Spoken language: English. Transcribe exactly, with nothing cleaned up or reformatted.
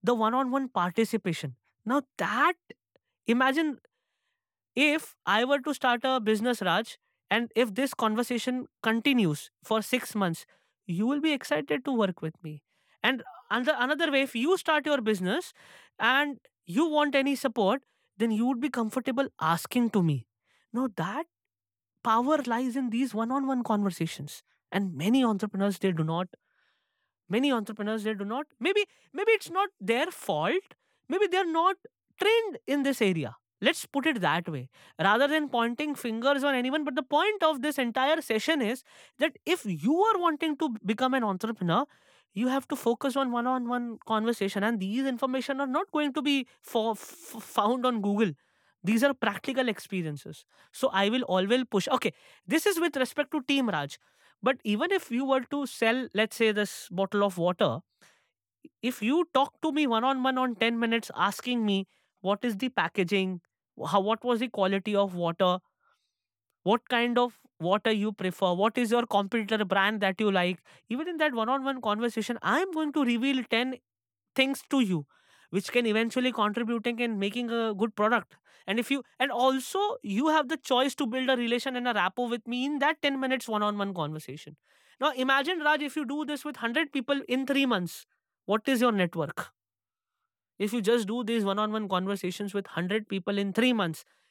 the one-on-one participation. Now that, imagine if I were to start a business, Raj, and if this conversation continues for six months, you will be excited to work with me. And another another way, if you start your business and you want any support, then you would be comfortable asking to me. Now that power lies in these one-on-one conversations. And many entrepreneurs they do not many entrepreneurs they do not maybe maybe it's not their fault, maybe they're not trained in this area. Let's put it that way, rather than pointing fingers on anyone. But the point of this entire session is that if you are wanting to become an entrepreneur, you have to focus on one-on-one conversation, and these information are not going to be for, f- found on Google. These are practical experiences. So I will always push. Okay, this is with respect to team, Raj. But even if you were to sell, let's say, this bottle of water, if you talk to me one on one on ten minutes asking me what is the packaging, how, what was the quality of water, what kind of water you prefer, what is your competitor brand that you like, even in that one on one conversation, I am going to reveal ten things to you which can eventually contributing in making a good product. And if you and also you have the choice to build a relation and a rapport with me in that ten minutes one on one conversation. Now imagine, Raj, if you do this with one hundred people in three months, what is your network? If you just do these one on one conversations with one hundred people in three months,